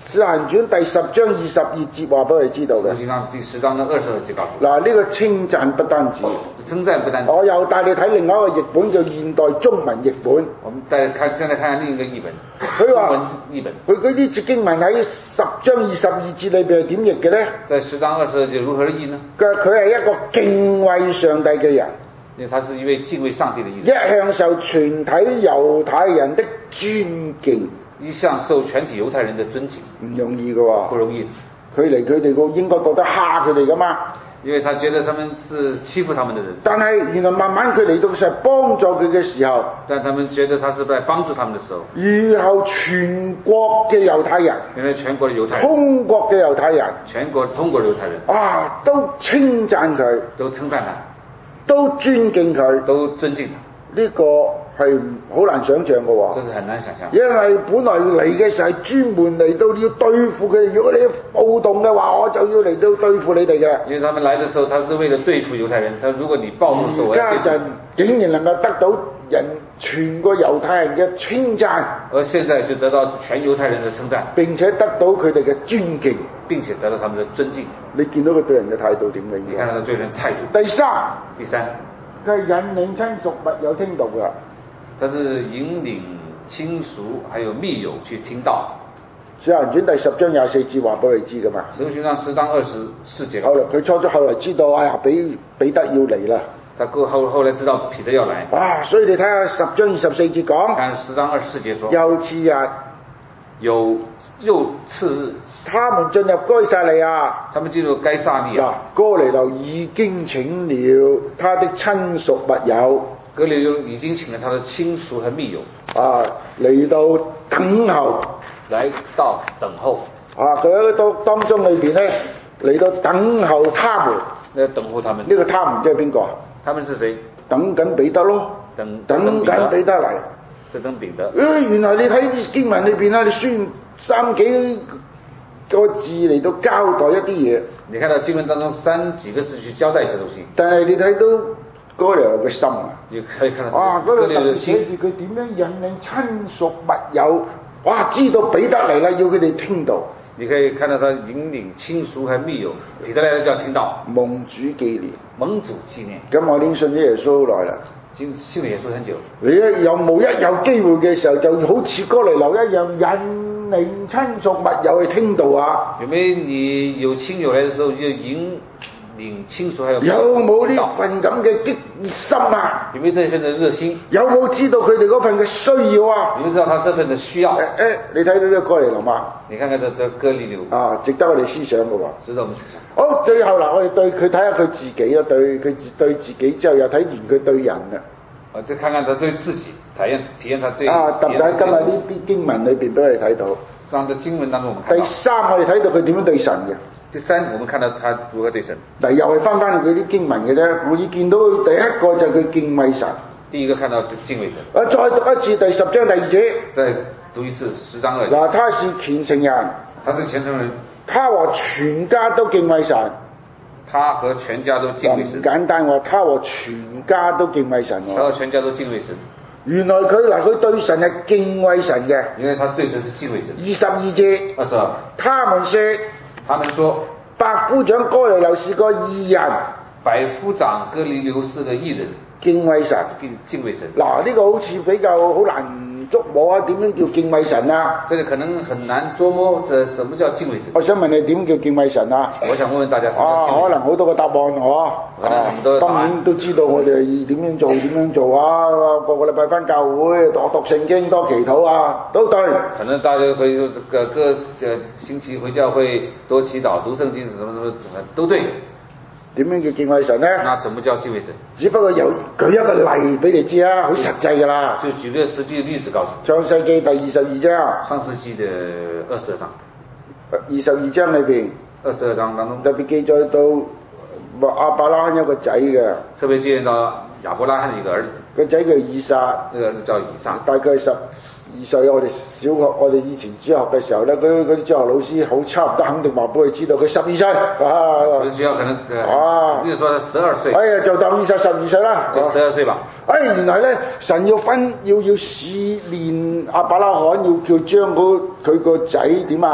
使徒行傳第十章二十二節話俾我哋知道嘅。 使徒行傳第十章的二十二節告訴嗱，呢個稱讚不單止， 稱讚不單止。 我又帶你睇另外一個譯本叫現代中文譯本。 我們再看，現在看下另一個譯本。 佢話中文譯本， 佢嗰啲節經文喺十章二十二節裏邊係點譯嘅咧？ 在十章二十二節如何譯呢？ 佢話佢係一個敬畏上帝嘅人。 因為他是一位敬畏上帝的一向受全體猶太人的尊敬， 一向受全體猶太人的尊敬， 唔容易嘅喎， 不容易。 佢嚟佢哋個應該覺得蝦佢哋噶嘛， 因為他覺得他們是欺負他們的人。 但係原來慢慢佢嚟到實幫助佢嘅時候， 但他們覺得他是在幫助他們的時候， 以後全國嘅猶太人， 原來全國的猶太人， 通國嘅猶太人， 全國通國的猶太人啊，都稱讚佢， 都稱讚他。 都尊敬佢， 都尊敬他。 呢個係好難想像嘅喎。 這是很難想象。 因為本來嚟嘅時候係專門嚟到要對付佢哋，如果你暴動嘅話，我就要嚟到對付你哋嘅。 因為他們來的時候，他是為了對付猶太人。他如果你暴動的時候， 而家就竟然能夠得到人全個猶太人嘅稱讚， 而現在就得到全猶太人的稱讚， 並且得到佢哋嘅尊敬， 並且得到他們的尊敬。 你見到佢對人嘅態度點樣？ 你看到他對人態度。 第三， 第三， 佢係引領親屬密友聽道嘅。 他是引領親屬還有密友去聽道。 使徒行傳第十章廿四節話俾你知噶嘛？ 使徒行傳十章二十四節。 後來佢初咗後來知道，哎呀，彼彼得要嚟啦。 他過後後來知道彼得要來。 啊，所以你睇下十章二十四節講。 看十章二十四節說。 又次日， 有又次日， 他們進入該撒利亞。 他們進入該撒利亞。 哥尼流已經請了他的親屬密友。 哥尼流已經請了他的親屬和密友。 啊，嚟到等候。 來到等候。 啊，佢喺當當中裏邊咧，嚟到等候他們。 嚟等候他們。 呢個他們即係邊個啊？ 他們是誰？ 等緊彼得咯。 等等緊彼得嚟。 在等彼得。 誒，原來你睇經文裏邊啦，你選三幾個字嚟到交代一啲嘢。 你看到經文當中三幾個字去交代一些東西。 但係你睇到哥尼流嘅心啊， 你可以看到。 啊，嗰度特別寫住佢點樣引領親屬密友。哇！知道彼得嚟啦，要佢哋聽道。 你可以看到他引領親屬和密友，彼得來了就要聽道。 蒙主紀念。 蒙主紀念。 咁我已經信咗耶穌好耐啦。 信信了耶穌很久。 你一有冇一有機會嘅時候，就好似哥尼流一樣引領親屬密友去聽道啊？ 有沒有你有親友來的時候就引領親屬還有？ 有冇呢份咁嘅激心啊？ 有沒有這份的熱心？ 有冇知道佢哋嗰份嘅需要啊？ 有冇知道他這份的需要？ 誒誒，你睇到呢個哥尼流嘛？ 你看看這這哥尼流啊，值得我哋思想嘅喎。 值得我們思想。 好，最後嗱，我哋對佢睇下佢自己啊，對佢對自己之後又睇完佢對人啊。 啊，再看看他對自己，體驗體驗他對。 啊，特別喺今日呢啲經文裏邊俾我哋睇到。 當在經文當中，我們看到。 第三，我哋睇到佢點樣對神嘅。 第三，我們看到他如何對神。 嗱，又係翻翻佢啲經文嘅啫。我已見到佢第一個就係佢敬畏神。 第一個看到敬畏神。 啊，再讀一次第十章第二節。 再讀一次十章二節。 嗱，他是虔誠人。 他是虔誠人。 他和全家都敬畏神。 他和全家都敬畏神。 簡單話，他和全家都敬畏神。 他和全家都敬畏神。 原來佢嗱，佢對神係敬畏神嘅。 因為他對神是敬畏神。 二十二節。 二十二。 他們說。 他們說。 百夫長哥尼流是個義人。 百夫長哥尼流是個義人。 敬畏神。 敬敬畏神。 嗱，呢個好似比較好難捉摸啊！點樣叫敬畏神啊？ 這個可能很難捉摸，這什麼叫敬畏神？ 我想問你點叫敬畏神啊？ 我想問問大家， 啊，可能好多個答案嗬。 可能很多答案。 當然都知道我哋點樣做，點樣做啊！個個禮拜返教會，多讀聖經，多祈禱啊，都對。 可能大家會說，這個各個星期回教會多祈禱、讀聖經，什麼什麼什麼都對。 點樣叫敬畏神呢？ 那什麼叫敬畏神？ 只不過有舉一個例俾你知啊，好實際噶啦。 就舉個實際的例子告訴你。 創世記第二十二章。 創世記的二十二章。 二十二章裏邊。 二十二章當中。 特別記載到亞伯拉罕有個仔嘅。 特別記載到亞伯拉罕的一個兒子。 個仔叫以撒。 那個兒子叫以撒。 大概十二歲，我哋小學，我哋以前主學嘅時候咧，嗰啲嗰啲主學老師好差唔多肯定話俾佢知道，佢十二歲。啊， 主要可能啊， 比如說十二歲。 哎呀，就當以撒十二歲啦。 就十二歲吧。 哎，原來咧，神要分要要試煉亞伯拉罕，要叫將嗰佢個仔點啊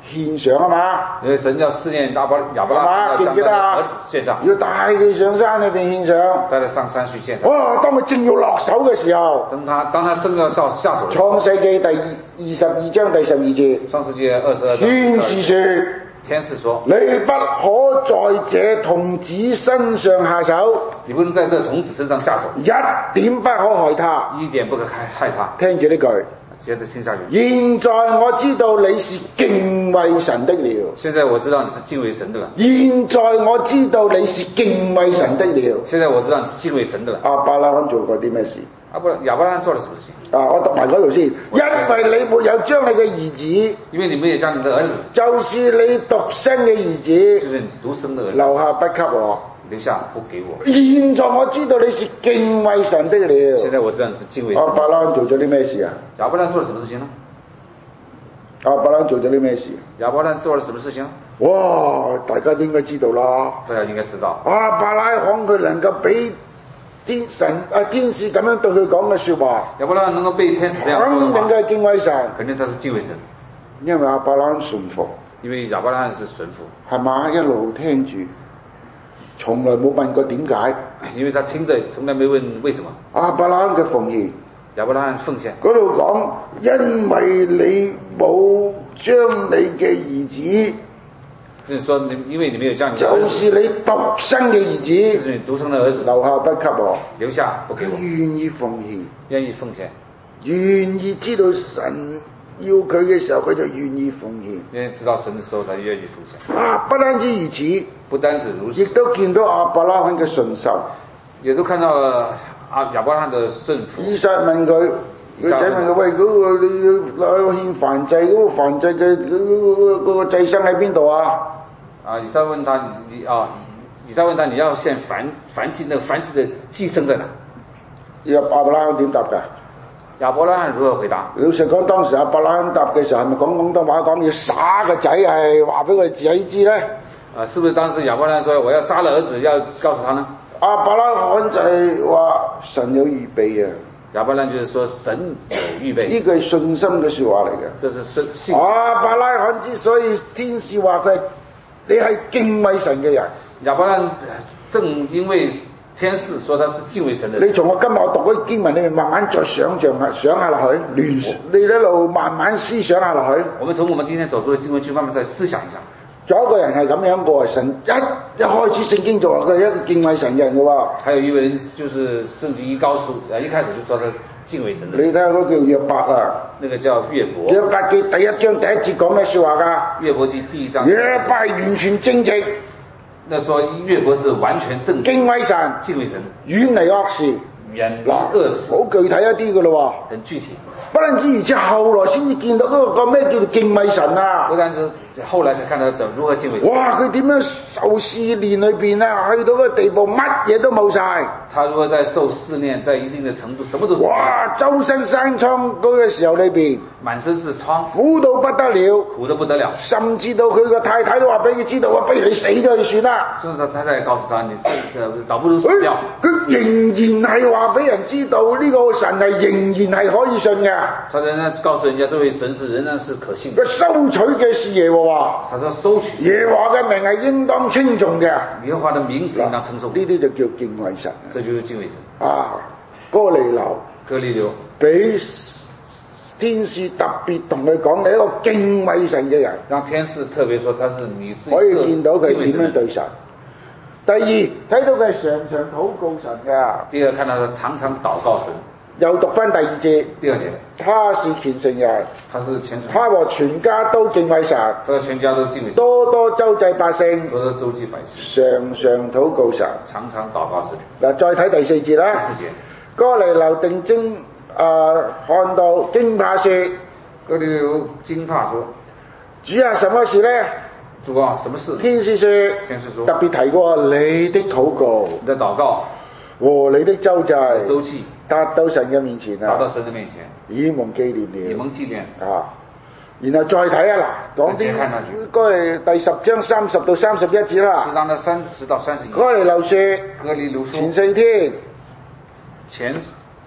獻上啊嘛。 因為神要試驗亞伯亞伯拉係嘛？記唔記得啊？ 兒子獻上， 要帶佢上山裏邊獻上。 帶佢上山去獻上。 哇！當佢正要落手嘅時候， 當他當他正要下下手， 創世記第二十二章第十二節， 創世記二十二章， 天使說。 天使說： 你不可在這童子身上下手， 你不能在這童子身上下手， 一點不可害他， 一點不可害害他。 聽住呢句， 接着聽下去。 現在我知道你是敬畏神的了。 現在我知道你是敬畏神的了。 現在我知道你是敬畏神的了。 現在我知道你是敬畏神的了。 亞伯拉罕做過啲咩事？ 亞伯亞伯拉罕做了什麼事情？ 啊，我讀埋嗰度先。因為你沒有將你嘅兒子， 因為你沒有將你的兒子， 就是你獨生嘅兒子， 就是你獨生的兒子， 留下不給我， 留下不給我。 現在我知道你是敬畏神的了。 現在我知道你是敬畏神的。 亞伯拉罕做咗啲咩事啊？ 亞伯拉罕做了什麼事情呢？ 亞伯拉罕做咗啲咩事？ 亞伯拉罕做了什麼事情呢？ 哇！大家都應該知道啦。 大家應該知道。 亞伯拉罕佢能夠俾天神啊天使咁樣對佢講嘅説話， 亞伯拉罕能夠被天使這樣說的話， 肯定佢係敬畏神。 肯定他是敬畏神， 因為亞伯拉罕順服， 因為亞伯拉罕是順服， 係嘛？一路聽住，從來冇問過點解。 因為他聽着，從來沒問為什麼。 亞伯拉罕嘅奉獻， 亞伯拉罕奉獻嗰度講，因為你冇將你嘅兒子。 就是說你，因為你沒有將你的兒子， 就是你獨生嘅兒子， 就是你獨生的兒子， 留下不給我， 留下不給我， 願意奉獻， 願意奉獻， 願意知道神要佢嘅時候，佢就願意奉獻。 願意知道神的時候，他願意奉獻。 啊，不單止如此， 不單止如此， 亦都見到亞伯拉罕嘅順受， 也都看到了亞亞伯拉罕的順服。 以撒問佢。佢仔問佢：喂，嗰、那個你要攞獻燔祭嗰、那個燔祭嘅嗰嗰嗰個祭牲喺邊度啊？ 啊，以撒問他：你啊，以撒問他你要獻燔燔祭，那個燔祭的祭牲在哪？ 亞伯拉罕點答㗎？ 亞伯拉罕如何回答？ 老實講，當時亞伯拉罕答嘅時候，係咪講廣東話講要殺個仔，係話俾佢仔知咧？ 啊，是不是當時亞伯拉罕說我要殺了兒子，要告訴他呢？ 亞伯拉罕就係話神有預備啊！ 亞伯拉罕就是說神有預備， 呢句係信心嘅説話嚟嘅。 這是信信。 亞伯拉罕之所以天使話佢，你係敬畏神嘅人。 亞伯拉罕正因為天使說他是敬畏神的人。 你從我今日我讀嗰啲經文裏面慢慢再想像下，想下落去，聯你一路慢慢思想下落去。 我們從我們今天走出的經文去慢慢再思想一下。 仲有一個人係咁樣過，神一一開始聖經就話佢係一個敬畏神嘅人嘅喎。 還有一位人就是聖經一告訴，呃，一開始就說他敬畏神的。 你睇下嗰個叫約伯啊， 那個叫約伯。 約伯記第一章第一節講咩説話㗎？ 約伯記第一章。 約伯係完全正直。 那說約伯是完全正直。 敬畏神， 敬畏神， 遠離惡事。 遠離惡事。 好具體一啲嘅咯喎。 很具體。 不單止，而且後來先至見到嗰個咩叫做敬畏神啊！ 不單止，後來才看到怎如何敬畏神。 哇！佢點樣受試煉裏邊啊？去到個地步，乜嘢都冇晒。 他如果在受試煉，在一定的程度，什麼都哇！周身生瘡嗰個時候裏邊， 滿身是瘡， 苦到不得了， 苦得不得了。 甚至到佢個太太都話俾佢知道啊，不如你死咗就算啦。 甚至太太告訴他：你是倒不如死掉。 佢仍然係話俾人知道呢個神係仍然係可以信嘅。 他仍然告訴人家，這位神是仍然是可信的。 佢收取嘅是耶和華。 他說收取耶和華嘅名係應當稱頌嘅。 耶和華的名是應當稱頌。 呢啲就叫敬畏神。 這就是敬畏神。 啊，哥尼流， 哥尼流俾天使特別同佢講，你一個敬畏神嘅人。 讓天使特別說，他是你是可以見到佢點樣對神。第二，睇到佢係常常禱告神嘅。 第二，看到他常常禱告神。 又讀翻第二節。 第二節， 他是虔誠人。 他是虔誠。 他和全家都敬畏神。 他和全家都敬畏神。 多多周濟百姓。 多多周濟百姓。 常常禱告神。 常常禱告神。 嗱，再睇第四節啦。 第四節， 哥尼流定睛啊、呃，看到驚怕說： 哥尼流驚怕說， 主啊，什麼事呢？ 主啊，什麼事？ 天使說， 天使說， 特別提過你的禱告， 你的禱告和你的周濟， 周濟達到神嘅面前啊， 達到神嘅面前， 以蒙紀念了， 以蒙紀念啊。然後再睇啊嗱，講啲嗰係第十章三十到三十一節啦。 十章的三十到三十一。 哥尼流說， 哥尼流說， 前四天， 前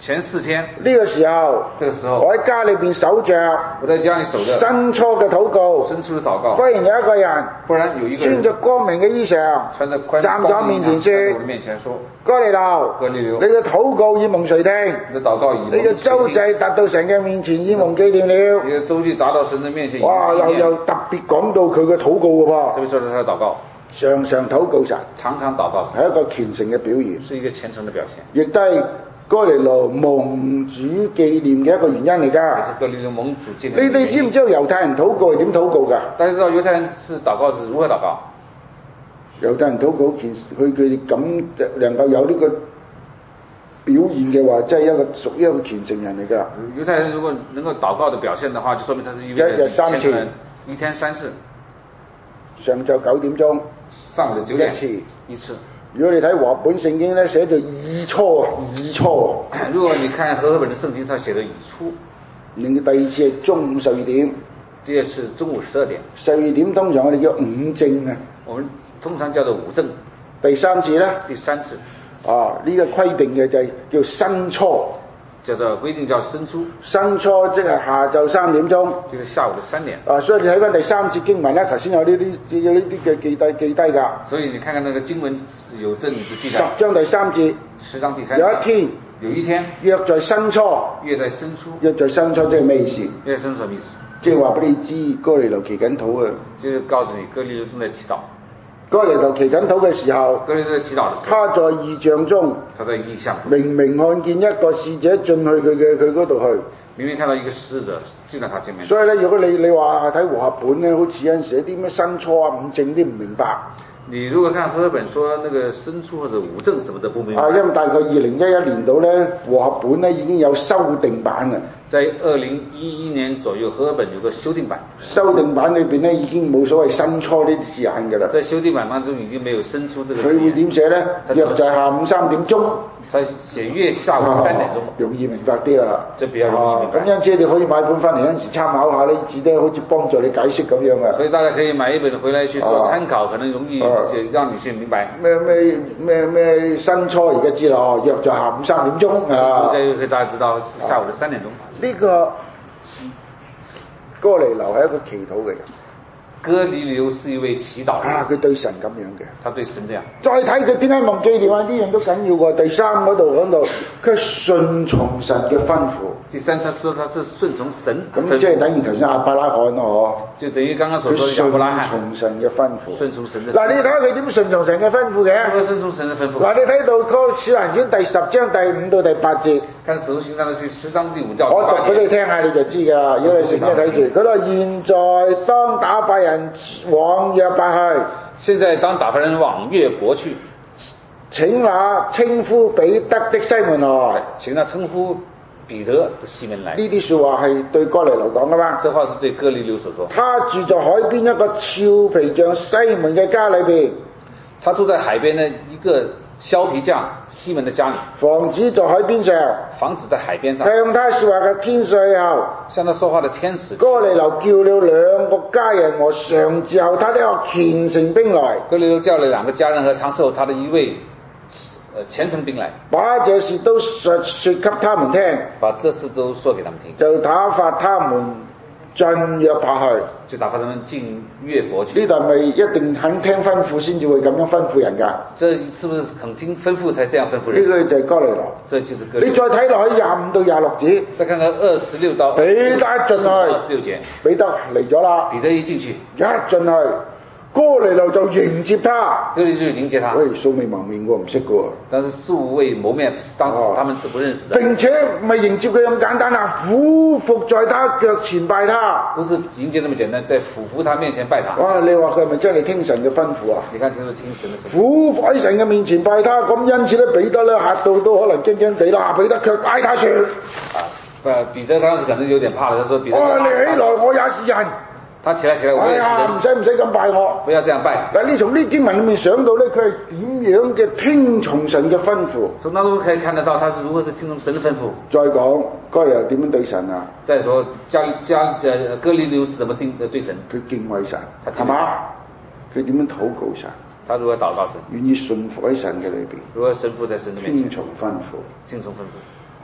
前四天呢個時候， 這個時候我喺家裏邊守着， 我在家裏守着申初嘅禱告， 申初的禱告。 忽然有一個人， 忽然有一個人穿着光明嘅衣裳， 穿着寬站在我面前說： 我面前說， 哥尼流， 哥尼流， 你嘅禱告已蒙垂聽， 你的禱告已蒙垂聽， 你嘅周濟達到神嘅面前已蒙紀念了。 你嘅周濟達到神嘅面前已蒙哇！ 紀念。 又又特別講到佢嘅禱告嘅噃， 特別說到他的禱告， 常常禱告神， 常常禱告神， 係一個虔誠嘅表現， 是一個虔誠的表現， 亦都係哥尼流蒙主紀念嘅一個原因嚟㗎。 也是哥尼流蒙主紀念。 你哋知唔知道猶太人禱告係點禱告㗎？ 大家知道猶太人是禱告是如何禱告？ 猶太人禱告虔，佢佢哋咁能夠有呢個表現嘅話，即係一個屬於一個虔誠人嚟㗎。 猶太人如果能夠禱告的表現的話，就說明他是一位一日三次， 一天三次， 上晝九點鐘， 上午的九點一次一次。 如果你睇和本聖經咧，寫到以初啊，以初。 如果你看和合本的聖經上寫的以初， 另第二次係中午十二點， 第二次中午十二點。十二點通常我哋叫午正啊。 我們通常叫做午正。 第三次咧？ 第三次。 啊，呢、這個規定嘅就係叫申初。 叫做規定叫申初。 申初即係下晝三點鐘。 就是下午的三點。 啊，所以你睇翻第三節經文咧，頭先有呢啲有呢啲嘅記低記低㗎。 所以你看看那個經文有這裡的記載。 十章第三節。 十章第三節。 有一天。 有一天。 約在申初。 約在申初。 約在申初即係咩意思？ 約在申初咩意思？ 即係話俾你知，哥尼流祈緊禱啊！ 就是告訴你，哥尼流正在祈禱。 哥尼流祈緊禱嘅時候， 哥尼流在祈禱的時候， 他在異象中， 他在異象中， 明明看見一個使者進去佢嘅佢嗰度去， 明明看到一個使者進到他前面。 所以咧，如果你你話睇和合本咧，好似有陣時啲咩申初啊、午正啲唔明白。 你如果看和合本說那個申初或者午正什麼的不明白。 啊，因為大概二零一一年度咧，和合本咧已經有修訂版啦。 在二零一一年左右，和合本有個修訂版。修訂版裏邊咧已經冇所謂申初呢啲字眼㗎啦。 在修訂版當中已經沒有申初這個字眼。 佢會點寫咧？約在下午三點鐘。 他寫約下午三點鐘， 哦，容易明白啲啦。 就比較容易明白。 咁因此你可以買本翻嚟，有陣時參考下呢字咧，好似幫助你解釋咁樣嘅。 所以大家可以買一本回來去做參考，哦，可能容易讓你去明白。 咩咩咩咩申初而家知啦，哦，約在下午三點鐘啊。 現在可以大家知道是下午的三點鐘。 呢、這個哥尼流係一個祈禱嘅人。 哥尼流是一位祈禱啊！佢對神咁樣嘅， 他對神這樣。 再睇佢點解蒙紀念啊？呢樣都緊要喎。第三嗰度講到，佢順從神嘅吩咐。 第三，他說他是順從神。 咁即係等於頭先亞伯拉罕咯， 就等於剛剛所說嘅亞伯拉罕。 順從神嘅吩咐。 順從神嘅。 嗱，你睇下佢點順從神嘅吩咐嘅？ 順從神嘅吩咐。 嗱，你睇到《哥使徒行傳》第十章第五到第八節。 看使徒行傳嘅十章第五到我讀俾你聽下你就知㗎啦。如果你成日睇住，佢話現在當打發人往約伯去。 現在當打發人往約伯去。 請那稱呼彼得的西門來。 請那稱呼彼得的西門來。 呢啲説話係對哥尼流講㗎嘛？ 這話是對哥尼流所說。 他住在海邊一個俏皮匠西門嘅家裏邊。 他住在海邊的一個削皮匠西門的家裏。 房子在海邊上。 房子在海邊上。 向他說話嘅天使後。 向他說話的天使。 哥尼流叫了兩個家人和常伺候他的一個虔誠兵來。 哥尼流叫了兩個家人和常伺候他的一位呃虔誠兵來。 把這事都述說給他們聽。 把這事都說給他們聽。 就打發他們進約伯去。 就打發他們進約伯去。 呢度係咪一定肯聽吩咐先至會咁樣吩咐人㗎？ 這是不是肯聽吩咐才這樣吩咐人？ 呢個就係哥尼流。 這就是哥尼流。 你再睇落去廿五到廿六節。 再看看二十六到彼得進去。 二十六節。 彼得嚟咗啦。 彼得一進去。 一進去。哥尼流就迎接他， 哥尼流就迎接他。 喂，素未謀面喎，唔識嘅喎。 但是素未謀面，當時他們是不認識的。 並且唔係迎接佢咁簡單啊，俯伏在他腳前拜他。 不是迎接那麼簡單，在俯伏他面前拜他。 哇！你話佢係咪真係聽神嘅吩咐啊？ 你看，真係聽神嘅吩咐。 俯伏喺神嘅面前拜他，咁因此咧，彼得咧嚇到都可能驚驚地啦。彼得卻嗌他說： 啊，彼得當時可能有點怕了，他說：彼得， 哦，你起來，我也是人。 他起來起來，我也是人。 哎呀，唔使唔使咁拜我， 不要這樣拜。 嗱，你從呢經文裏面想到咧，佢係點樣嘅聽從神嘅吩咐？ 從當中可以看得到，他是如何是聽從神的吩咐。 再講，哥尼流點樣對神啊？ 再說，加加呃哥尼流是怎麼定對神？ 佢敬畏神，係嘛？佢點樣禱告神？ 他如何禱告神？ 願意順服喺神嘅裏邊。 如何順服在神的面前？ 聽從吩咐。 聽從吩咐。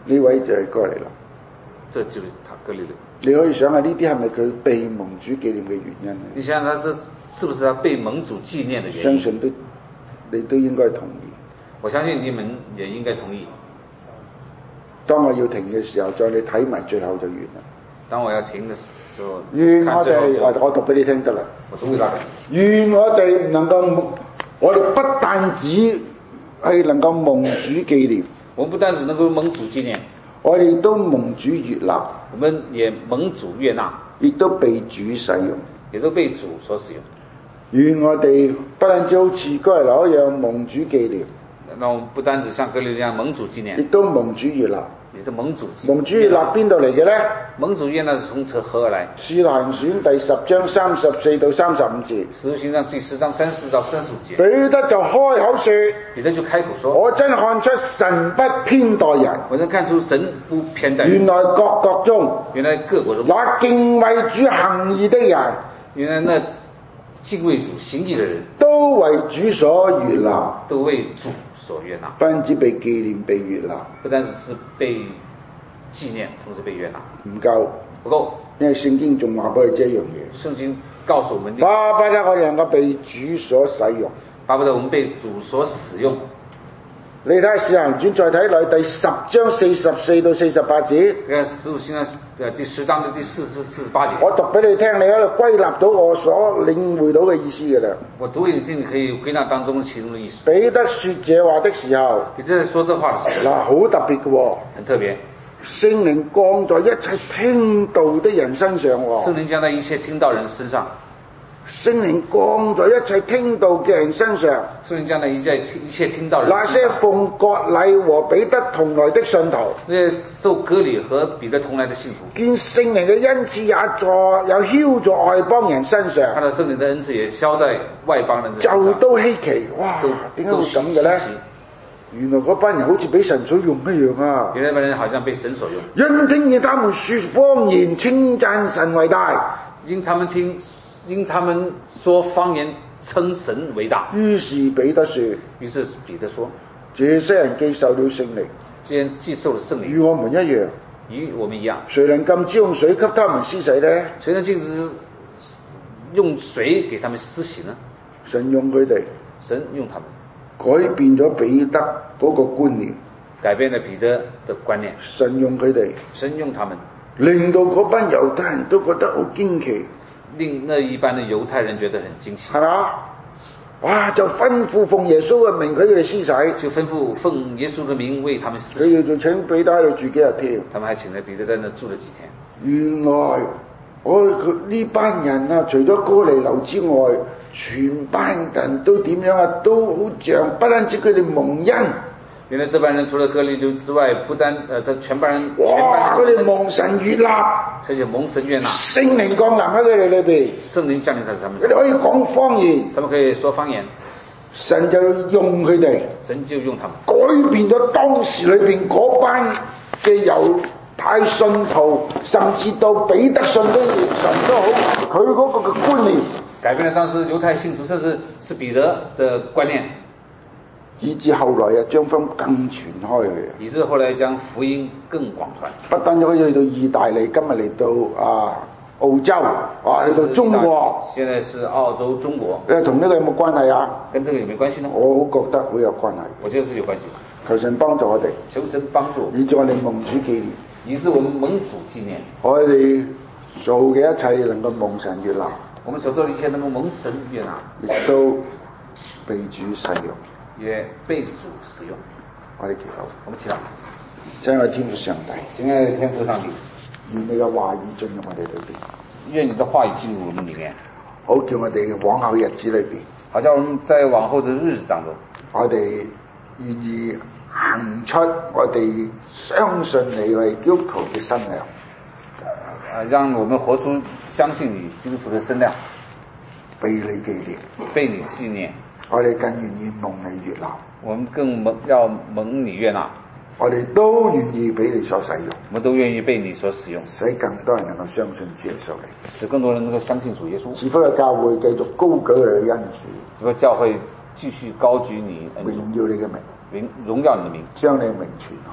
呢位就係哥尼流。 這就是他哥尼流。 你可以想下呢啲係咪佢被蒙主紀念嘅原因咧？ 你想想他是是不是他被蒙主紀念的原因？ 相信都你都應該同意。 我相信你們也應該同意。 當我要停嘅時候，再你睇埋最後就完啦。 當我要停嘅時候， 願我哋我我讀俾你聽得啦。 我讀俾大家。 願我哋能夠，我哋不但止係能夠蒙主紀念， 我們不但只能夠蒙主紀念， 我哋都蒙主悅納， 我們也蒙主悅納， 亦都被主使用， 也都被主所使用。 願我哋不但只好似哥尼流一樣蒙主紀念， 那我們不單止像哥尼流一樣蒙主紀念， 亦都蒙主悅納。 也都蒙主紀念。 蒙主悅納邊度嚟嘅咧？ 蒙主悅納是從這何而來？ 使徒行傳第十章三十四到三十五節。 使徒行傳第十章三十到三十五節。 彼得就開口說： 彼得就開口說： 我真看出神不偏待人。 我真看出神不偏待人。 原來各國中， 原來各國中， 那敬畏主行義的人， 原來那敬畏主行義的人， 都為主所悅納， 都為主所悅納。 不單止被紀念被悅納， 不單只是被紀念，同時被悅納。 唔夠， 不夠，因為聖經仲話俾你知一樣嘢。 聖經告訴我們， 巴不得我哋能夠被主所使用， 巴不得我們被主所使用。 你睇下《使徒行傳》再睇落第十章四十四到四十八節。 這個使徒行傳誒第十章的第四十四十八節。 我讀俾你聽，你喺度歸納到我所領會到嘅意思嘅啦。 我讀給你聽，你可以歸納當中其中的意思。 彼得說這話的時候， 彼得說這話的時候， 嗱，好特別嘅喎， 很特別。 聖靈降在一切聽道的人身上喎。 聖靈降在一切聽道人身上。 聖靈降在一切聽道嘅人身上。 聖靈降在一切一切聽道人身上。 那些奉割禮和彼得同來的信徒， 那些受割禮和彼得同來的信徒， 見聖靈嘅恩賜也在有澆在外邦人身上， 看到聖靈的恩賜也澆在外邦人的身上， 就都稀奇，哇！點解會咁嘅咧？原來嗰班人好似俾神所用一樣啊！ 原來嗰班人好像被神所用， 因聽見他們說方言，稱讚神為大。 因他們聽，因他們說方言，稱神為大。 於是彼得說， 於是彼得說， 這些人既受了聖靈， 這些人既受了聖靈， 與我們一樣， 與我們一樣。 誰能禁止用水給他們施洗呢？ 誰能禁止用水給他們施洗呢？ 神用佢哋， 神用他們。 改變咗彼得嗰個觀念， 改變了彼得的觀念。 神用佢哋， 神用他們， 令到嗰班猶太人都覺得好驚奇， 令那一般的猶太人覺得很驚奇， 係嘛？哇！就吩咐奉耶穌嘅名，佢哋施洗， 就吩咐奉耶穌嘅名為他們施佢洗。 哋就請彼得喺度住幾日添。 他們還請咗彼得在那住了幾天。 原來我佢呢班人啊，除咗哥尼流之外，全班人都點樣啊？都好像不單止佢哋蒙恩。 原來這班人除了哥尼流之外，不單呃，他全班人， 哇！佢哋蒙神悅納， 而且蒙神悅納， 聖靈降臨喺佢哋裏邊， 聖靈降臨在他們， 佢哋可以講方言， 他們可以說方言， 神就用佢哋， 神就用他們， 改變咗當時裏邊嗰班嘅猶太信徒，甚至到彼得信都神都好，佢嗰個嘅觀念， 改變了當時猶太信徒，甚至是彼得的觀念。 以至後來啊，將福音更傳開去。 以致後來將福音更廣傳。不單止可以去到意大利，今日嚟到啊澳洲，啊去到中國。 現在是澳洲、中國。 誒，同呢個有冇關係啊？ 跟這個有冇關係呢？ 我覺得好有關係。 我覺得是有關係。 求神幫助我哋。 求神幫助。 以致我哋蒙主紀念。 以致我們蒙主紀念。 我哋做嘅一切能夠蒙神悅納。 我們所做的一切能夠蒙神悅納。 亦都被主使用。 也被主使用。 我哋祈禱， 我們祈禱。 親愛的天父上帝， 親愛的天父上帝， 願你嘅話語進入我哋裏邊， 願你的話語進入我們裏面， 好叫我哋往後日子裏邊， 好叫我們在往後的日子當中， 我哋願意行出我哋相信你為基督徒嘅身量， 啊，讓我們活出相信你基督徒的身量， 被你紀念， 被你紀念。 我哋更願意蒙你悅納， 我們更蒙要蒙你悅納， 我哋都願意俾你所使用， 我們都願意被你所使用， 使更多人能夠相信主耶穌你， 使更多人能夠相信主耶穌， 使福嘅教會繼續高舉你嘅恩主， 使福教會繼續高舉你恩主， 榮耀你嘅名， 榮榮耀你的名， 將你嘅名傳開，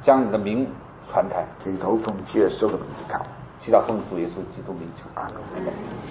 将你的名传开。 祈禱奉主耶穌嘅名字求， 祈禱奉主耶穌基督名求。 阿門。